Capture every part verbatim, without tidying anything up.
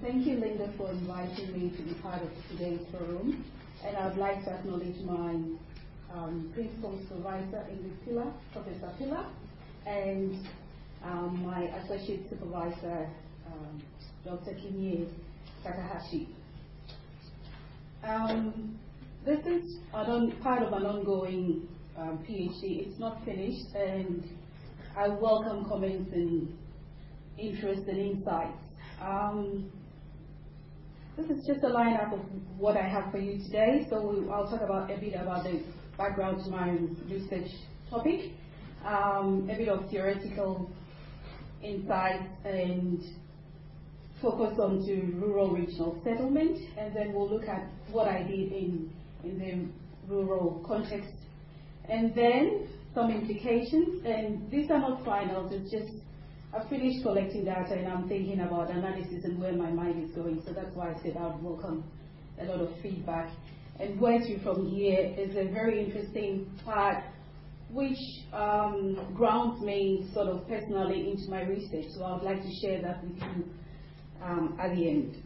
Thank you, Linda, for inviting me to be part of today's forum. And I'd like to acknowledge my um, principal supervisor in this pillar, Professor Pillar, and um, my associate supervisor, um, Doctor Kinye Takahashi. Um, this is an part of an ongoing um, PhD. It's not finished, and I welcome comments and interest and insights. Um, this is just a lineup of what I have for you today. So we, I'll talk about a bit about the background to my research topic, um, a bit of theoretical insights, and focus on to rural regional settlement, and then we'll look at what I did in, in the rural context, and then some implications. And these are not finals, it's just I've finished collecting data and I'm thinking about analysis and where my mind is going, so that's why I said I would welcome a lot of feedback. And where to from here is a very interesting part which um, grounds me sort of personally into my research, so I would like to share that with you um, at the end.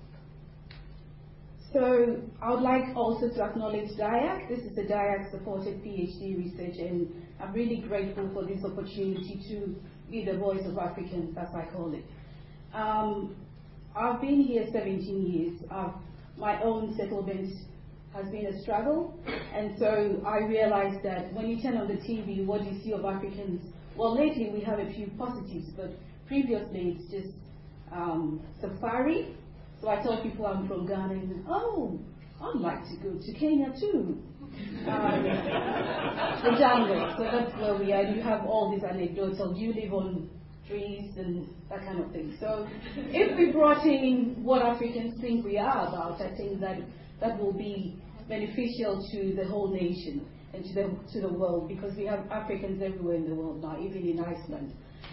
So I would like also to acknowledge D I A C. This is the D I A C-supported PhD research, and I'm really grateful for this opportunity to be the voice of Africans, as I call it. Um, I've been here seventeen years. I've, my own settlement has been a struggle, and so I realized that when you turn on the T V, what do you see of Africans? Well, lately we have a few positives, but previously it's just um, safari. So I tell people I'm from Ghana, and oh, I'd like to go to Kenya too. Um, the jungle, so that's where we are. You have all these anecdotal, you live on trees and that kind of thing. So if we brought in what Africans think we are about, I think that that will be beneficial to the whole nation and to the, to the world, because we have Africans everywhere in the world now, even in Iceland.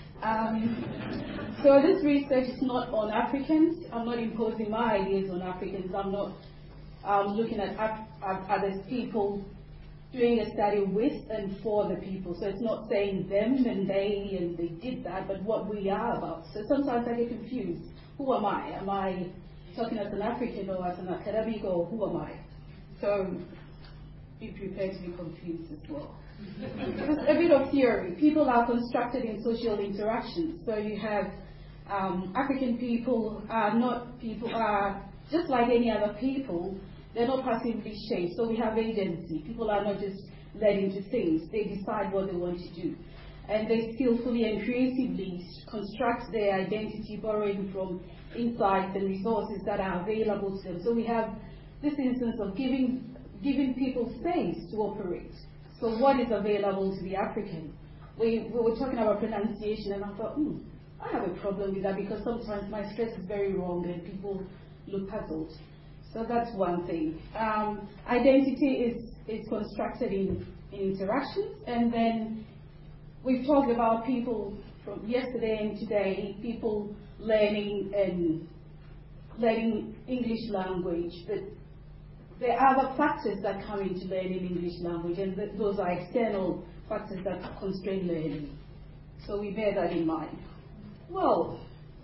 Um, so this research is not on Africans. I'm not imposing my ideas on Africans. I'm not um, looking at, at other people, doing a study with and for the people. So it's not saying them and they and they did that, but what we are about. So sometimes I get confused. Who am I? Am I talking as an African or as an academic, or who am I? So be prepared to be confused as well. A bit of theory. People are constructed in social interactions. So you have um, African people are not people are just like any other people. They're not passively shaped. So we have agency. People are not just led into things. They decide what they want to do, and they skillfully and creatively construct their identity, borrowing from insights and resources that are available to them. So we have this instance of giving giving people space to operate. So what is available to the African? We, we were talking about pronunciation, and I thought, hmm, I have a problem with that, because sometimes my stress is very wrong and people look puzzled. So that's one thing. Um, identity is, is constructed in, in interactions, and then we've talked about people from yesterday and today, people learning and learning English language, but there are other factors that come into learning English language, and th those are external factors that constrain learning. So we bear that in mind. Well,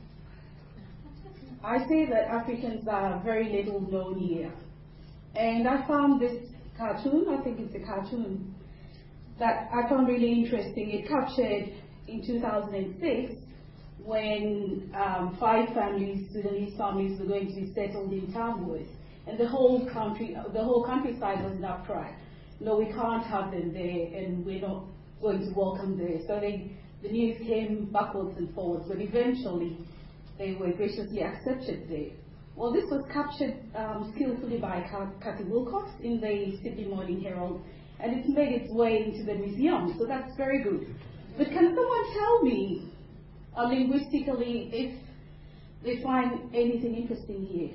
I say that Africans are very little known here. And I found this cartoon, I think it's a cartoon, that I found really interesting. It captured in two thousand six when um, five families, Sudanese families, were going to be settled in Tamworth. And the whole country, the whole countryside was in uproar. No, we can't have them there, and we're not going to welcome there. So they, the news came backwards and forwards, but eventually they were graciously accepted there. Well, this was captured um, skillfully by Cathy Wilcox in the Sydney Morning Herald, and it's made its way into the museum, so that's very good. But can someone tell me, uh, linguistically, if they find anything interesting here?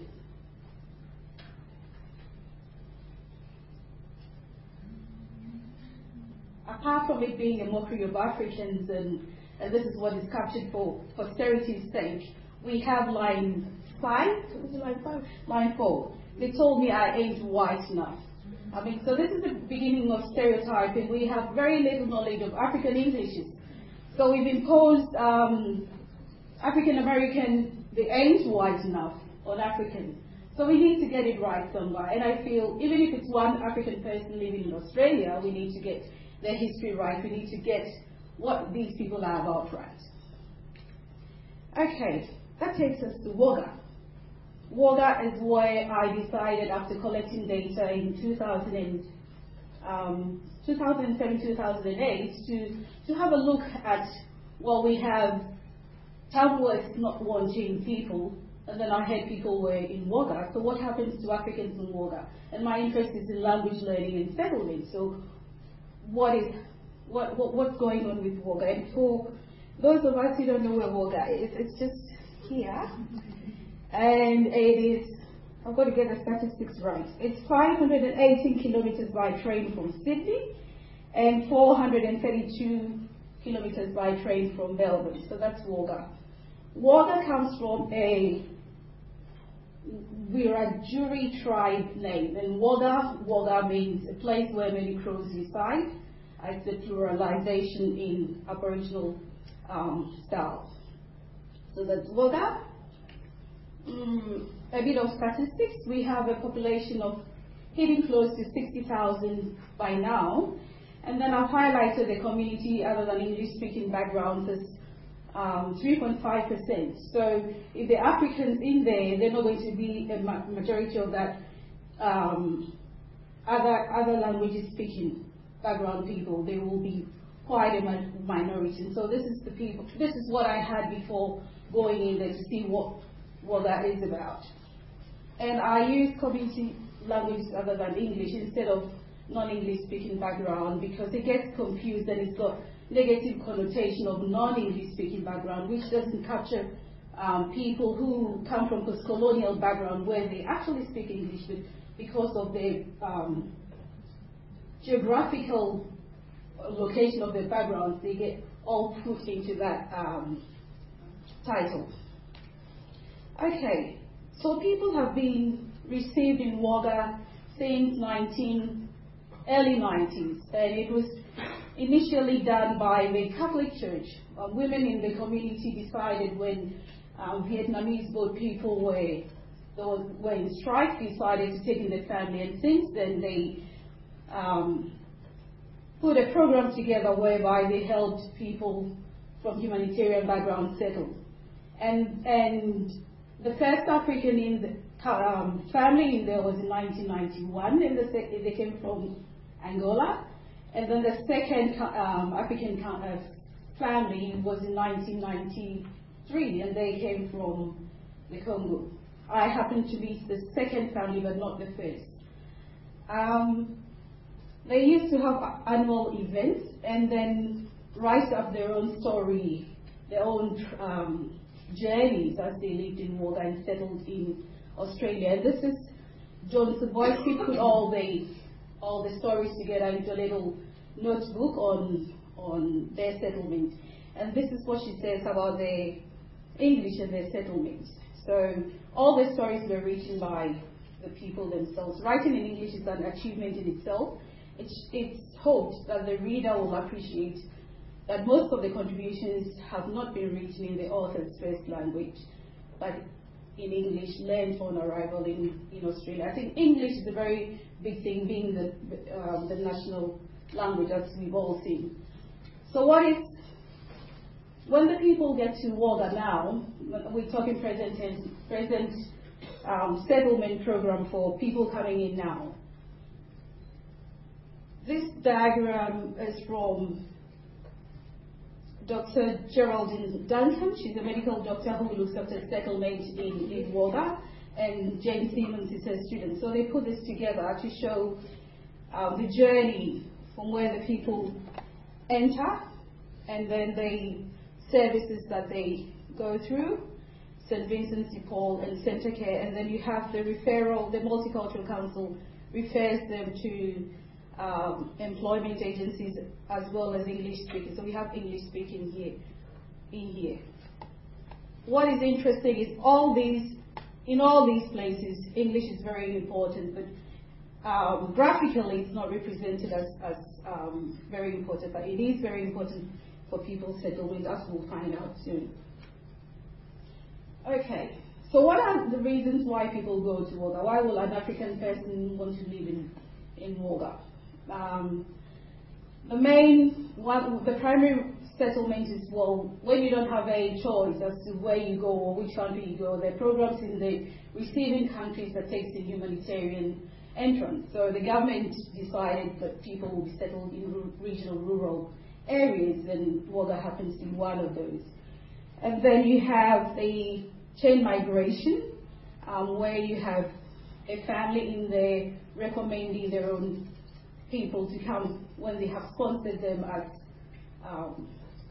Apart from it being a mockery of Africans, and, and this is what is captured for posterity's sake, we have line five, was it line five? Line four. They told me I ain't white enough. I mean, so this is the beginning of stereotyping. We have very little knowledge of African Englishes. So we've imposed um, African American, they ain't white enough. on Africans. So we need to get it right somewhere. And I feel even if it's one African person living in Australia, we need to get their history right. We need to get what these people are about right. Okay, that takes us to WOGA. WOGA is where I decided after collecting data in two thousand, um, two thousand seven, two thousand eight to, to have a look at, well, we have Tamworth not wanting people, and then I heard people were in WOGA. So what happens to Africans in WOGA? And my interest is in language learning and settlement. So what is what, what what's going on with WOGA? And for those of us who don't know where WOGA is, it's just here. And it is, I've got to get the statistics right. It's five hundred eighteen kilometers by train from Sydney and four hundred thirty-two kilometers by train from Melbourne. So that's WOGA. WOGA comes from a Wiradjuri tribe name. And WOGA, WOGA means a place where many crows reside. It's a pluralization in Aboriginal um, style. So that's WOGA. Mm, a bit of statistics. We have a population of hitting close to sixty thousand by now. And then I've highlighted the community other than English-speaking backgrounds as um, three point five percent. So if the Africans in there, they're not going to be a ma majority of that um, other, other languages-speaking background people. They will be quite a mi minority. And so this is the people, this is what I had before going in there to see what what that is about. And I use community languages other than English instead of non-English speaking background because it gets confused and it's got negative connotation of non-English speaking background, which doesn't capture um, people who come from post-colonial background where they actually speak English, but because of the um, geographical location of their backgrounds, they get all put into that um, title. Okay, so people have been received in WOGA since nineteen, early nineties, and it was initially done by the Catholic Church. Uh, women in the community decided when um, Vietnamese boat people were, those, were in strike, decided to take in their family, and since then they um, put a program together whereby they helped people from humanitarian backgrounds settle. And, and the first African in the um, family in there was in nineteen ninety-one, and the sec they came from Angola. And then the second um, African uh, family was in nineteen ninety-three, and they came from the Congo. I happened to be the second family, but not the first. Um, they used to have annual events and then write up their own story, their own um, journeys as they lived in WOGA and settled in Australia. And this is John Savoyski put all the all the stories together into a little notebook on on their settlement. And this is what she says about the English and their settlement. So all the stories were written by the people themselves. Writing in English is an achievement in itself. It's, it's hoped that the reader will appreciate that most of the contributions have not been written in the author's first language, but in English, learned on arrival in, in Australia. I think English is a very big thing, being the, um, the national language, as we've all seen. So what is, when the people get to WOGA now, we're talking present, present um, settlement program for people coming in now. This diagram is from Doctor Geraldine Duncan. She's a medical doctor who looks after settlement in, in WOGA, and Jane Simmons is her student. So they put this together to show um, the journey from where the people enter, and then the services that they go through, Saint Vincent de Paul and Centrecare, and then you have the referral, the Multicultural Council refers them to Um, employment agencies as well as English speaking. So we have English speaking here, in here. What is interesting is all these, in all these places, English is very important, but um, graphically it's not represented as, as um, very important, but it is very important for people's settlement, as we'll find out soon. Okay, So what are the reasons why people go to Wagga? Why will an African person want to live in, in Wagga? Um, the main, one, the primary settlement is, well, when you don't have a choice as to where you go or which country you go, there are programs in the receiving countries that takes the humanitarian entrance. So the government decided that people will be settled in regional rural areas, and Wagga happens to be one of those. And then you have the chain migration, um, where you have a family in there recommending their own people to come when they have sponsored them as um,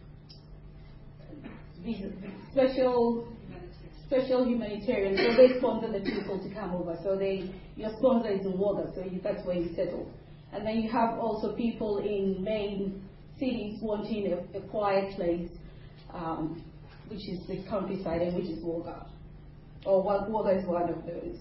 special special humanitarians. So they sponsor the people to come over. So they your sponsor is in Wagga, so you, that's where you settle. And then you have also people in main cities wanting a, a quiet place, um, which is the countryside, and which is Wagga. Or Wagga is one of those.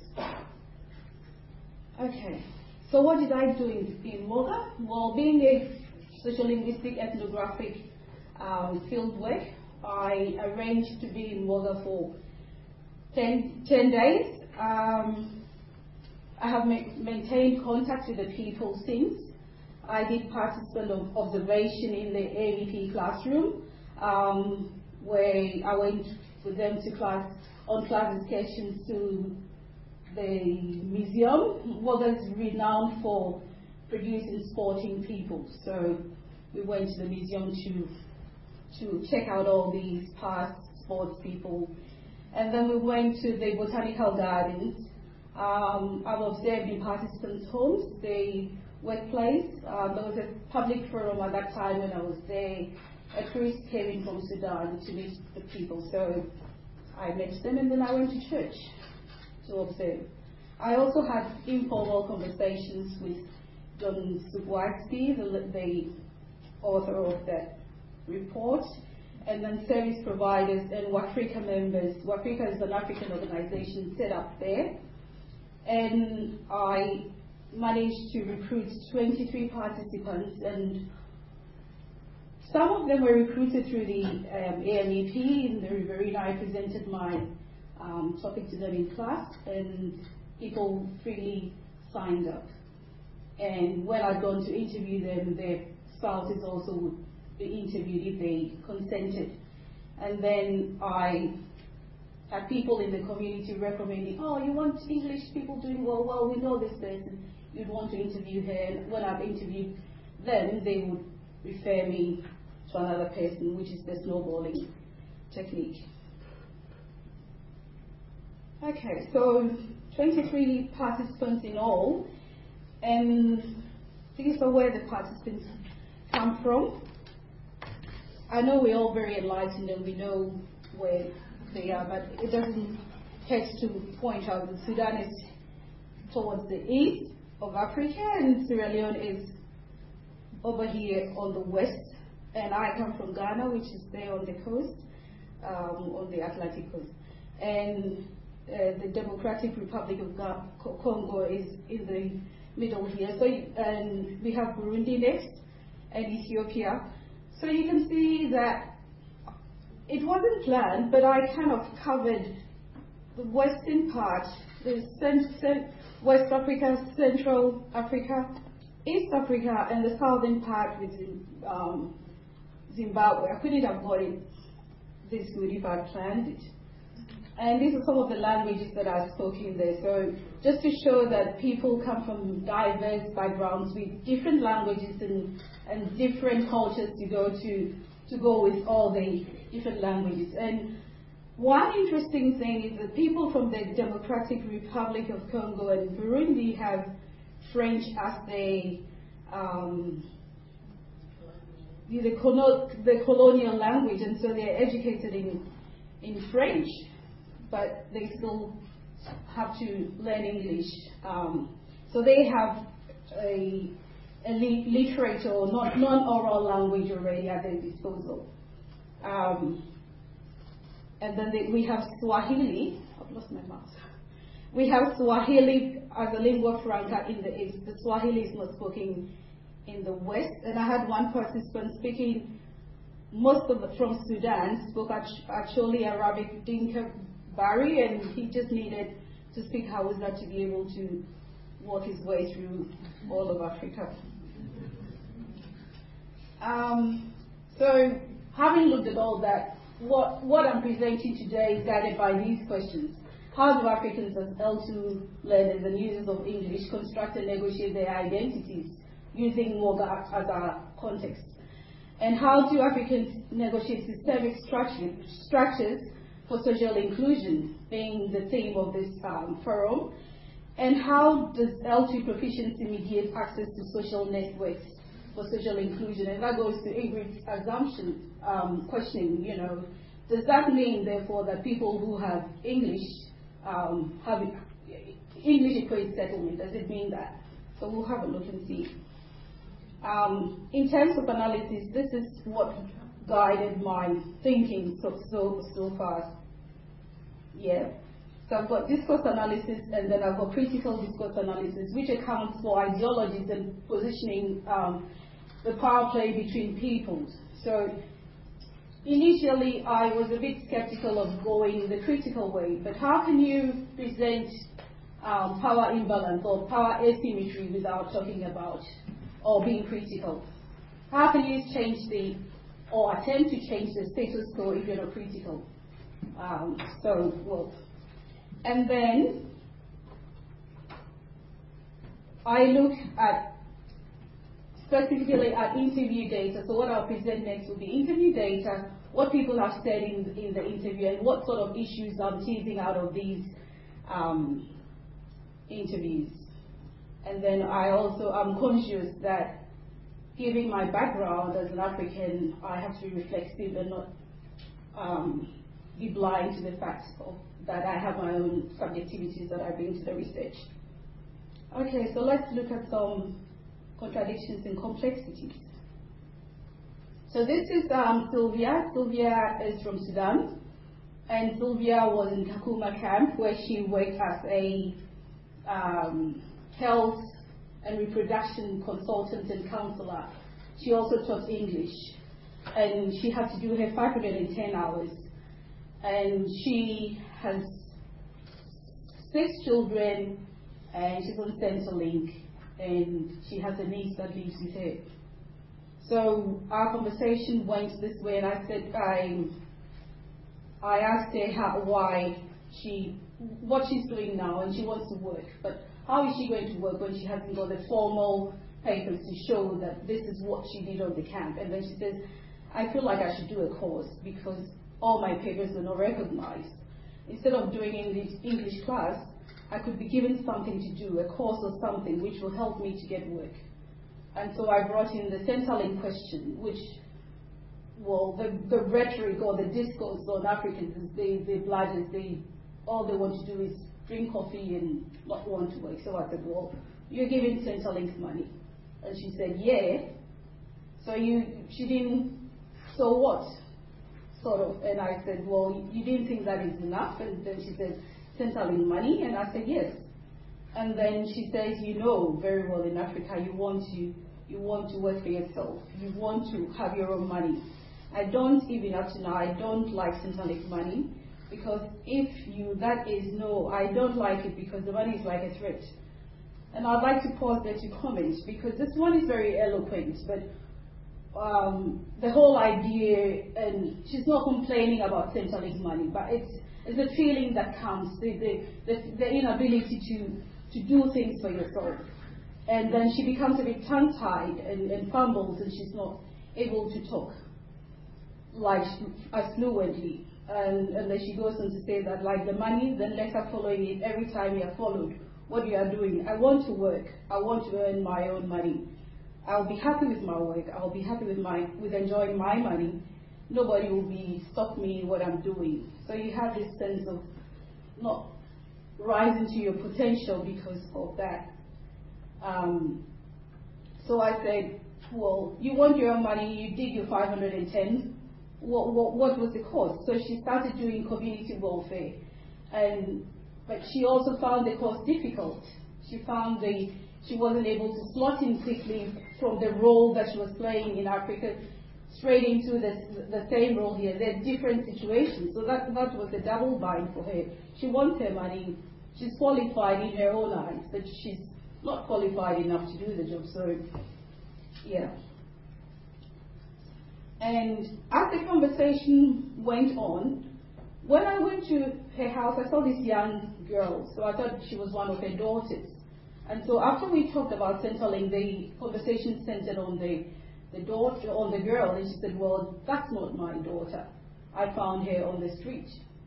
Okay, so what did I do in, in Wagga? Well, being a sociolinguistic ethnographic um, field work, I arranged to be in Wagga for ten, ten days. Um, I have ma maintained contact with the people since. I did participant of observation in the A V P classroom, um, where I went with them to class on class excursions to the museum. Wagga is renowned for producing sporting people, so we went to the museum to to check out all these past sports people. And then we went to the botanical gardens. Um, I've observed in participants' homes, the workplace. Uh, there was a public forum at that time when I was there. A tourist came in from Sudan to meet the people, so I met them, and then I went to church to observe. I also had informal conversations with John Subwaski, the, the author of that report, and then service providers and WAFRICA members. WAFRICA is an African organization set up there, and I managed to recruit twenty-three participants, and some of them were recruited through the um, A M E P. In the Riverina, I presented my um, topic to them in class, and people freely signed up. And when I'd gone to interview them, their spouses also would be interviewed if they consented. And then I had people in the community recommending, oh, you want English people doing well? Well, we know this person. You'd want to interview her. And when I've interviewed them, they would refer me to another person, which is the snowballing technique. Okay, so twenty-three participants in all, and these are where the participants come from. I know we're all very enlightened and we know where they are, but it doesn't hurt to point out that Sudan is towards the east of Africa, and Sierra Leone is over here on the west, and I come from Ghana, which is there on the coast, um, on the Atlantic coast, and uh, the Democratic Republic of Ga Congo is in the middle here. So, and we have Burundi next, and Ethiopia. So you can see that it wasn't planned, but I kind of covered the western part, the cent cent West Africa, Central Africa, East Africa, and the southern part with um, Zimbabwe. I couldn't have got it this good if I planned it. And these are some of the languages that I spoke in there. So just to show that people come from diverse backgrounds with different languages and, and different cultures to go to, to go with all the different languages. And one interesting thing is that people from the Democratic Republic of Congo and Burundi have French as their um, the, the colonial language, and so they're educated in, in French, but they still have to learn English. Um, so they have a, a literature or non-oral language already at their disposal. Um, and then they, we have Swahili. I've lost my mouse. We have Swahili as a lingua franca in the east. The Swahili is not spoken in the west. And I had one participant speaking, most of it from Sudan, spoke actually Arabic, Dinka Barry, and he just needed to speak Hausa to be able to work his way through all of Africa. Um, so, having looked at all that, what, what I'm presenting today is guided by these questions. How do Africans as L two learners and users of English construct and negotiate their identities using Woga as our context? And how do Africans negotiate systemic structure, structures for social inclusion, being the theme of this um, forum? And how does L two proficiency mediate access to social networks for social inclusion? And that goes to Ingrid's assumption um, questioning, you know, does that mean, therefore, that people who have English um, have English equates settlement? Does it mean that? So we'll have a look and see. Um, in terms of analysis, this is what guided my thinking so so so far. Yeah. So I've got discourse analysis, and then I've got critical discourse analysis, which accounts for ideologies and positioning um, the power play between peoples. So initially, I was a bit skeptical of going the critical way, but how can you present um, power imbalance or power asymmetry without talking about or being critical? How can you change the, or attempt to change the status quo if you're not critical? Um, so, well, and then I look at specifically at interview data. So what I'll present next will be interview data, what people have said in, in the interview, and what sort of issues I'm teasing out of these um, interviews. And then I also am conscious that, given my background as an African, I have to be reflexive and not um, be blind to the fact of, that I have my own subjectivities that I bring to the research. Okay, so let's look at some contradictions and complexities. So this is um, Sylvia. Sylvia is from Sudan, and Sylvia was in Kakuma camp where she worked as a um, health and reproduction consultant and counselor. She also taught English, and she had to do her five hundred ten hours. And she has six children, and she's on Centrelink, and she has a niece that lives with her. So our conversation went this way, and I said, I, I asked her how, why she, what she's doing now, and she wants to work, but how is she going to work when she hasn't got the formal papers to show that this is what she did on the camp? And then she says, I feel like I should do a course because all my papers are not recognized. Instead of doing English, English class, I could be given something to do, a course or something, which will help me to get work. And so I brought in the Centrelink question, which, well, the, the rhetoric or the discourse on Africans is they, they bladders, they, all they want to do is drink coffee and not want to work. So I said, well, you're giving Centrelink money. And she said, yeah. So you, she didn't, so what? Sort of. And I said, well, you didn't think that is enough? And then she said, Centrelink money? And I said, yes. And then she says, you know very well in Africa, you want to, you want to work for yourself. You want to have your own money. I don't, even up to now, I don't like Centrelink money, because if you, that is no, I don't like it because the money is like a threat. And I'd like to pause there to comment, because this one is very eloquent, but um, the whole idea, and she's not complaining about Centrelink money, but it's, it's a feeling that comes, the, the, the, the inability to, to do things for yourself. And then she becomes a bit tongue-tied and, and fumbles, and she's not able to talk like as fluently. And, and then she goes on to say that, like the money, then letter following it, every time you are followed, what you are doing. I want to work. I want to earn my own money. I'll be happy with my work. I'll be happy with my with enjoying my money. Nobody will be stop me what I'm doing. So you have this sense of not rising to your potential because of that. Um, so I said, well, you want your own money, you did your five hundred ten. What, what, what was the cost? So she started doing community welfare, and but she also found the course difficult. She found the she wasn't able to slot in quickly from the role that she was playing in Africa straight into the, the same role here. They're different situations. So that, that was a double bind for her. She wants her money. She's qualified in her own eyes, but she's not qualified enough to do the job. So, yeah. And as the conversation went on, when I went to her house, I saw this young girl. So I thought she was one of her daughters. And so after we talked about Centrelink, the conversation centered on the, the daughter, on the girl, and she said, well, that's not my daughter. I found her on the street.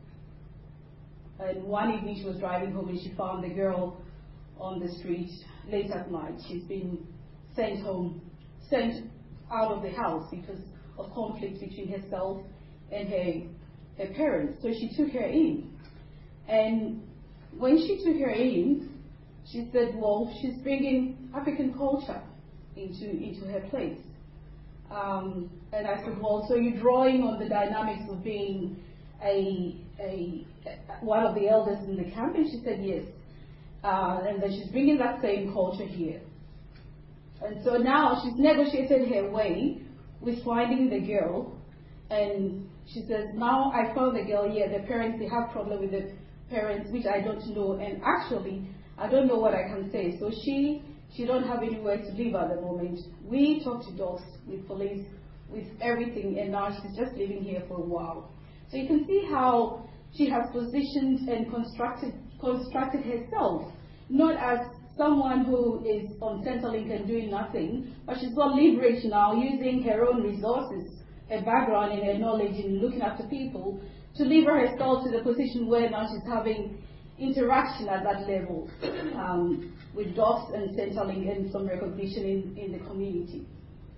And one evening she was driving home and she found the girl on the street late at night. She's been sent home, sent out of the house because of conflict between herself and her, her parents. So she took her in. And when she took her in, she said, well, she's bringing African culture into, into her place. Um, and I said, well, so you're drawing on the dynamics of being a, a, one of the elders in the camp? And she said, yes. Uh, and then she's bringing that same culture here. And so now she's negotiated her way with finding the girl. And she says, now I found the girl here. The parents, they have problem with the parents, which I don't know. And actually, I don't know what I can say. So she, she don't have anywhere to live at the moment. We talked to dogs, with police, with everything, and now she's just living here for a while. So you can see how she has positioned and constructed, constructed herself, not as someone who is on Centrelink and doing nothing, but she's got leverage now using her own resources, her background and her knowledge in looking after people, to lever herself to the position where now she's having interaction at that level um, with dogs and Centrelink and some recognition in, in the community.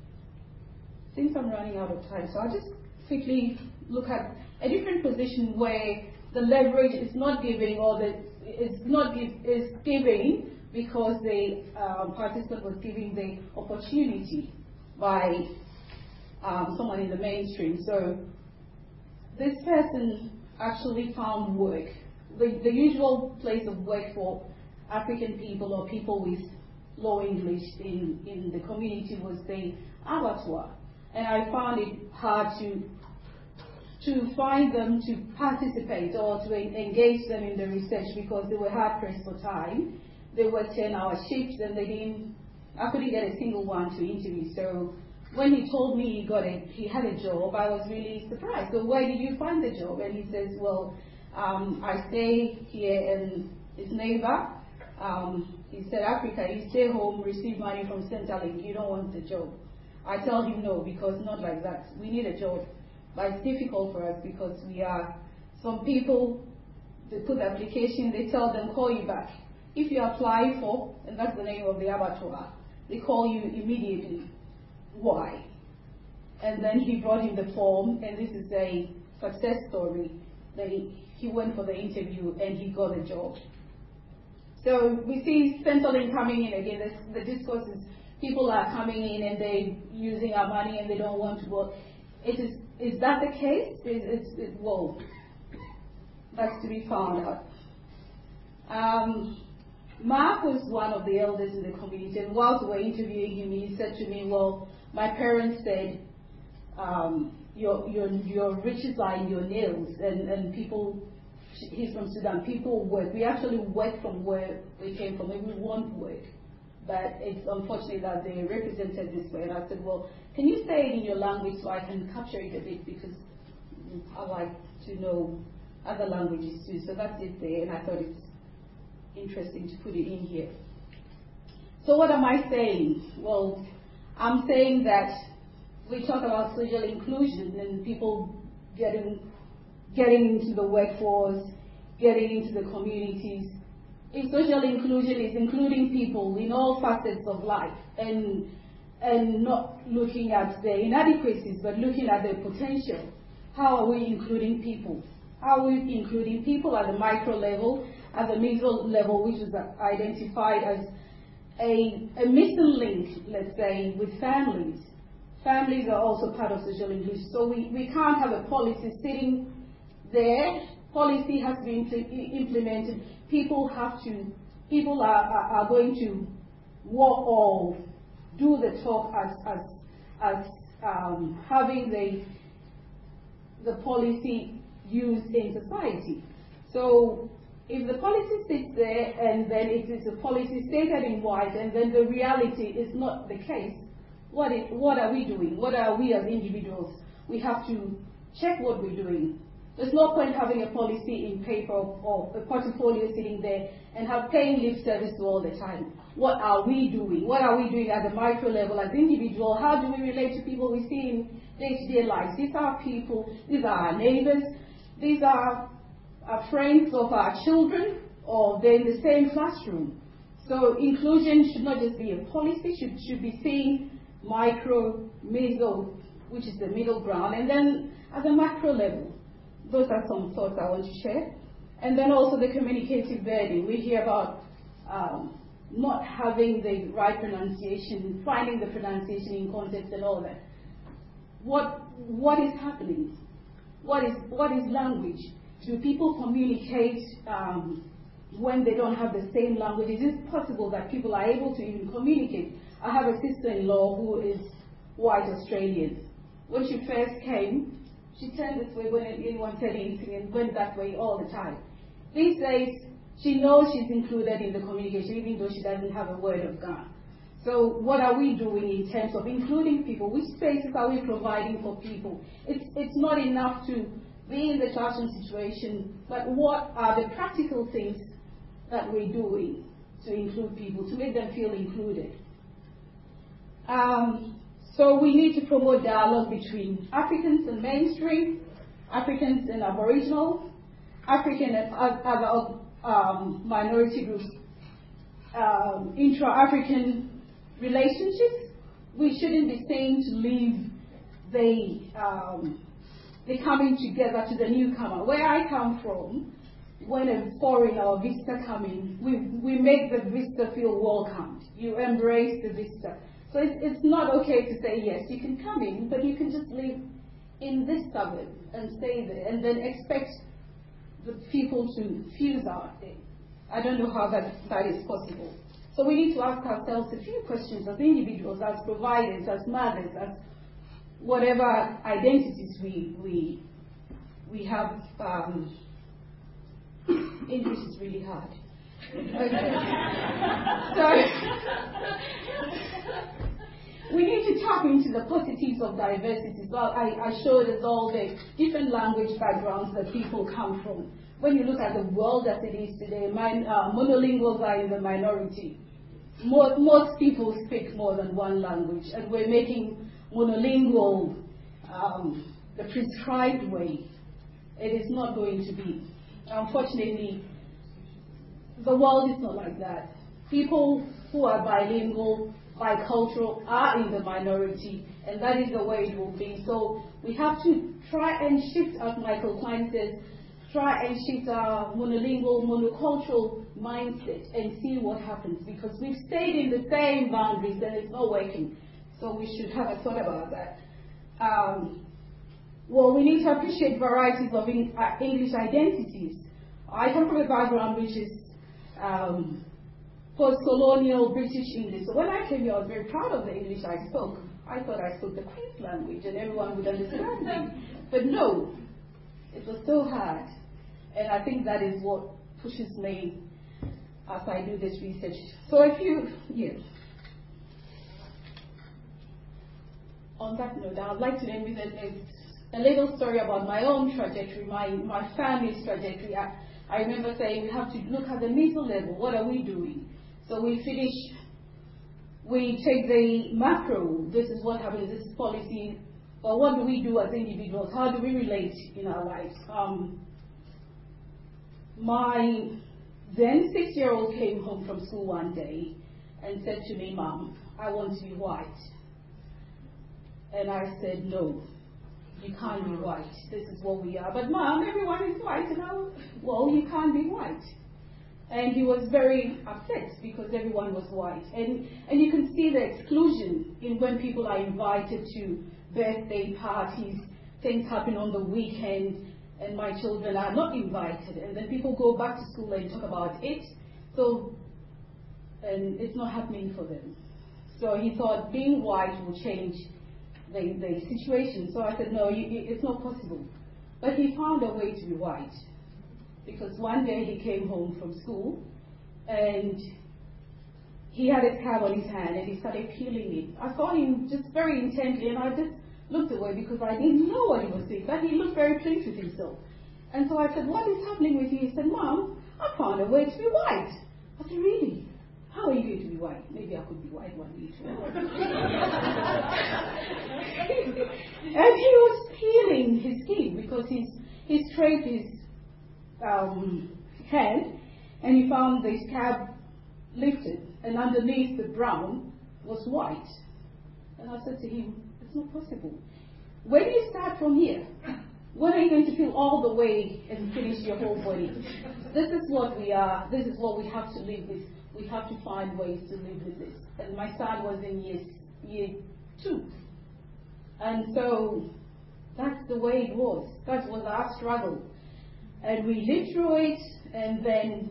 Since I'm running out of time, so I'll just quickly look at a different position where the leverage is not giving, or the is not give, is giving because the um, participant was giving the opportunity by um, someone in the mainstream. So this person actually found work. The, the usual place of work for African people or people with low English in, in the community was the abattoir. And I found it hard to to find them to participate or to en engage them in the research because they were hard pressed for time. They were ten hour shifts and they didn't, I couldn't get a single one to interview. So when he told me he got a, he had a job, I was really surprised. So where did you find the job? And he says, well, um, I stay here in his neighbor. Um, he said, Africa, you stay home, receive money from Centrelink, you don't want the job. I tell him no, because not like that. We need a job. But it's difficult for us because we are, some people, they put the application, they tell them, call you back. If you apply for, and that's the name of the abattoir, they call you immediately. Why? And then he brought in the form, and this is a success story. They, he went for the interview and he got a job. So we see Centrelink coming in again. The, the discourse is people are coming in and they're using our money and they don't want to work. It is, is that the case? It, it's, it, well, that's to be found out. Um, Mark was one of the elders in the community, and whilst we were interviewing him, he said to me, well, my parents said, um, your, your, your riches are in your nails, and, and people, he's from Sudan, people work. We actually work from where we came from, and we want work. But it's unfortunate that they represented this way. And I said, well, can you say it in your language so I can capture it a bit, because I like to know other languages too. So that's it there, and I thought it's interesting to put it in here. So what am I saying? Well, I'm saying that we talk about social inclusion and people getting getting into the workforce, getting into the communities. If social inclusion is including people in all facets of life and and not looking at the inadequacies but looking at the potential, how are we including people? How are we including people at the micro level, at the meso level, which is identified as a, a missing link, let's say, with families. Families are also part of social inclusion. So we, we can't have a policy sitting there. Policy has been implemented. People have to, people are, are, are going to walk or do the talk as, as, as um, having the, the policy used in society. So if the policy sits there and then it is a policy stated in white and then the reality is not the case, what, is, what are we doing? What are we as individuals? We have to check what we're doing. There's no point having a policy in paper or a portfolio sitting there and have paying lip service to all the time. What are we doing? What are we doing at the micro level as individuals? How do we relate to people we see in day-to-day lives? These are people, these are our neighbors, these are our friends of our children, or they're in the same classroom. So inclusion should not just be a policy, should, should be seen micro, meso, which is the middle ground, and then at the macro level. Those are some thoughts I want to share. And then also the communicative burden. We hear about um, not having the right pronunciation, finding the pronunciation in context and all that. What, what is happening? What is, what is language? Do people communicate um, when they don't have the same language? Is it possible that people are able to even communicate? I have a sister-in-law who is white Australian. When she first came, she turned this way when anyone said anything and went that way all the time. These days, she knows she's included in the communication, even though she doesn't have a word of Ghana. So what are we doing in terms of including people? Which spaces are we providing for people? It's, it's not enough to be in the classroom situation, but what are the practical things that we're doing to include people, to make them feel included? Um, So we need to promote dialogue between Africans and mainstream, Africans and Aboriginal, African and other um, minority groups, um, intra-African relationships. We shouldn't be saying to leave the, um, the coming together to the newcomer. Where I come from, when a foreigner or visitor comes in, we, we make the visitor feel welcomed. You embrace the visitor. So it's, it's not okay to say, yes, you can come in, but you can just live in this suburb and stay there and then expect the people to fuse out there. I don't know how that, that is possible. So we need to ask ourselves a few questions as individuals, as providers, as mothers, as whatever identities we, we, we have. Um, English is really hard. Okay. So we need to tap into the positives of diversity. So I, I showed us all the different language backgrounds that people come from. When you look at the world as it is today, min, uh, monolinguals are in the minority. Most, most people speak more than one language, and we're making monolingual um, the prescribed way. It is not going to be. Unfortunately, the world is not like that. People who are bilingual, bicultural are in the minority, and that is the way it will be. So we have to try and shift, as Michael Klein says, try and shift our monolingual, monocultural mindset and see what happens, because we've stayed in the same boundaries and it's not working. So we should have a thought about that. Um, well, we need to appreciate varieties of in, uh, English identities. I come from a background which is um, post-colonial British English. So when I came here, I was very proud of the English I spoke. I thought I spoke the Queen's language and everyone would understand me. But no, it was so hard. And I think that is what pushes me as I do this research. So if you, yes. On that note, I would like to end with a, a little story about my own trajectory, my, my family's trajectory. I, I remember saying we have to look at the meso level. What are we doing? So we finish, we take the macro, this is what happens, this is policy, but what do we do as individuals? How do we relate in our lives? Um, my then six-year-old came home from school one day and said to me, "Mom, I want to be white." And I said, "No, you can't be white. This is what we are." "But Mom, everyone is white." And I was, "Well, you can't be white." And he was very upset because everyone was white. And, and you can see the exclusion in when people are invited to birthday parties, things happen on the weekend, and my children are not invited. And then people go back to school and talk about it. So, and it's not happening for them. So he thought being white will change the, the situation. So I said, no, you, it's not possible. But he found a way to be white. Because one day he came home from school and he had a scab on his hand and he started peeling it. I saw him just very intently and I just looked away because I didn't know what he was doing, but he looked very pleased with himself. And so I said, what is happening with you? He said, Mom, I found a way to be white. I said, really? How are you going to be white? Maybe I could be white one day too. And he was peeling his skin because his, he scraped his um, hand and he found the scab lifted and underneath the brown was white. And I said to him, it's not possible. Where do you start from here? When are you going to peel all the way and finish your whole body? This is what we are. This is what we have to live with. We have to find ways to live with this. And my son was in year, year two. And so that's the way it was. That was our struggle. And we lived through it. And then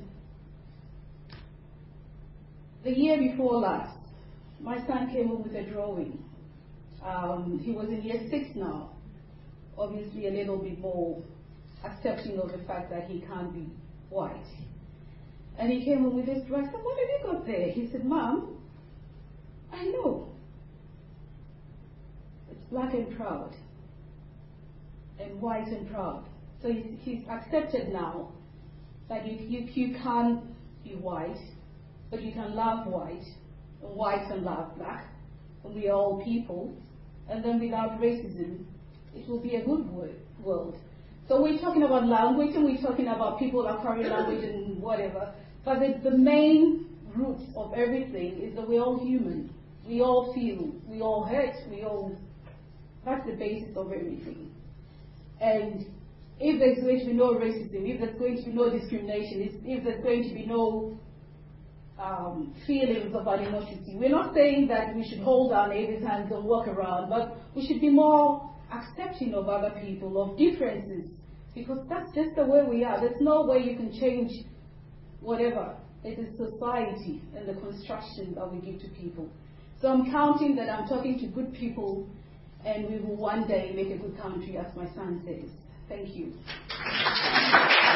the year before last, my son came home with a drawing. Um, he was in year six now. Obviously a little bit more accepting of the fact that he can't be white. And he came home with this drawing. I said, what have you got there? He said, Mom, I know. It's black and proud. And white and proud. So he's, he's accepted now that you, you, you can't be white, but you can love white, and white can love black, and we are all people. And then without racism, it will be a good world. So we're talking about language and we're talking about people acquiring language and whatever. But the, the main root of everything is that we're all human. We all feel, we all hurt, we all, that's the basis of everything. And if there's going to be no racism, if there's going to be no discrimination, if, if there's going to be no Um, feelings of animosity. We're not saying that we should hold our neighbors' hands and walk around, but we should be more accepting of other people, of differences, because that's just the way we are. There's no way you can change whatever. It is society and the construction that we give to people. So I'm counting that I'm talking to good people and we will one day make a good country, as my son says. Thank you.